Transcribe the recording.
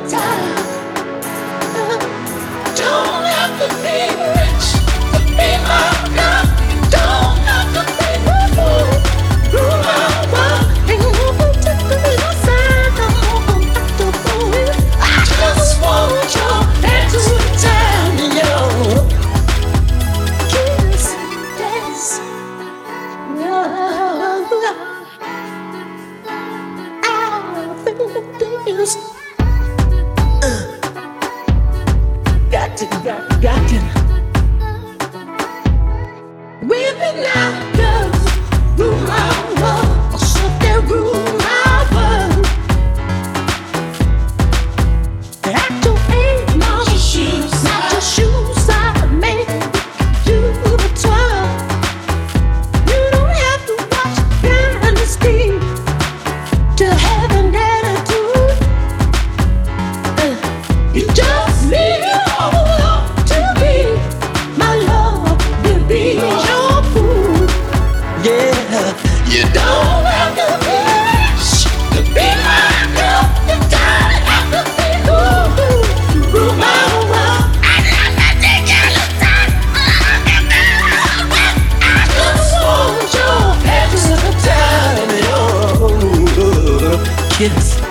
time. Don't have to be rich to be my girl. You don't have to be rule my world. Ain't no particular side I'm comfortable with. I just want your hand to time, yo. Kiss, yes, no. I think this. Got to. We've been out, girls, rule my world, so they rule my world. At your age, not your shoes, I made you the twirl. You don't have to watch honesty to have an attitude. You just need you don't have to be rich to be my girl. You don't have to be to rule my world. I never think you look time. I just want your head to the time. Kiss.